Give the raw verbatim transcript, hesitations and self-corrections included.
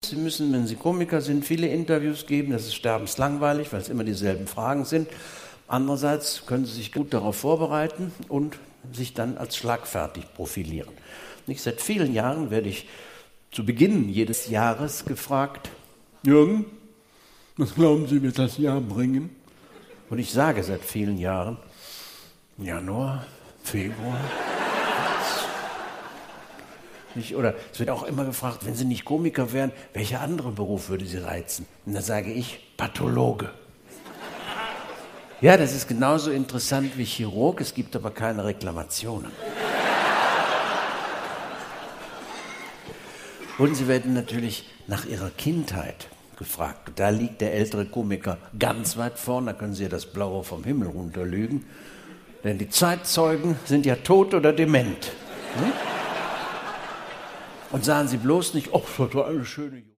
Sie müssen, wenn Sie Komiker sind, viele Interviews geben. Das ist sterbenslangweilig, weil es immer dieselben Fragen sind. Andererseits können Sie sich gut darauf vorbereiten und sich dann als schlagfertig profilieren. Nicht seit vielen Jahren werde ich zu Beginn jedes Jahres gefragt, Jürgen, was glauben Sie, wird das Jahr bringen? Und ich sage seit vielen Jahren, Januar, Februar. Nicht, oder es wird auch immer gefragt, wenn Sie nicht Komiker wären, welcher andere Beruf würde Sie reizen? Und dann sage ich, Pathologe. Ja, das ist genauso interessant wie Chirurg, es gibt aber keine Reklamationen. Und Sie werden natürlich nach Ihrer Kindheit gefragt. Da liegt der ältere Komiker ganz weit vorn, da können Sie ja das Blaue vom Himmel runterlügen. Denn die Zeitzeugen sind ja tot oder dement. Hm? Und sagen Sie bloß nicht, oh, das war eine schöne Jugend.